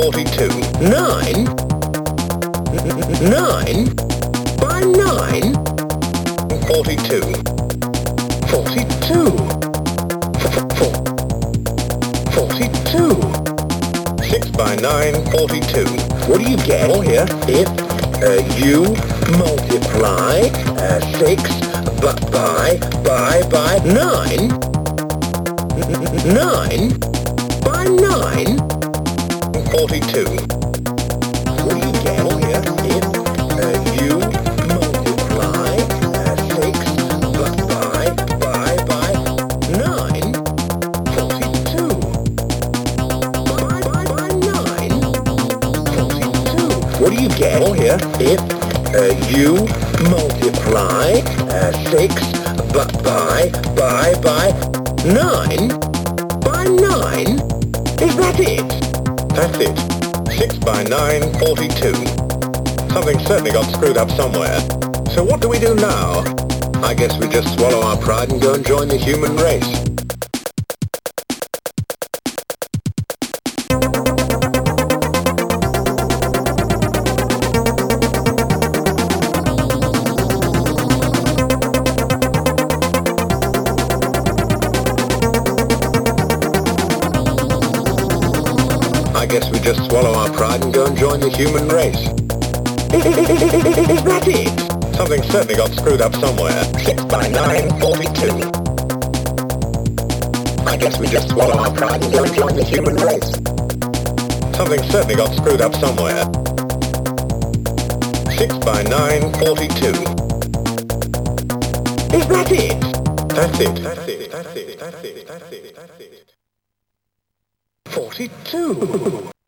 42. 9. 9 by 9. 42. 42. 42. 6 by 9, 42. What do you get? Oh, here. If you multiply 6 by 9. 9 by 9. 42. What do you get? Oh, here. If you multiply 6 by 9. 42. By 9. 42. What do you get? Oh, here. If you multiply 6 by 9 by 9. Is that it? That's it. 6 by 9, 42. Something certainly got screwed up somewhere. So what do we do now? I guess we just swallow our pride and go and join the human race. I guess we just swallow our pride and go and join the human race. Is that it? Something certainly got screwed up somewhere. 6 by 9, 42. I guess we just swallow our pride and go and join the human race. Something certainly got screwed up somewhere. 6 by 9, 42. Is that it? That's it. That's it. That's it. That's it. That's it. That's it. 42.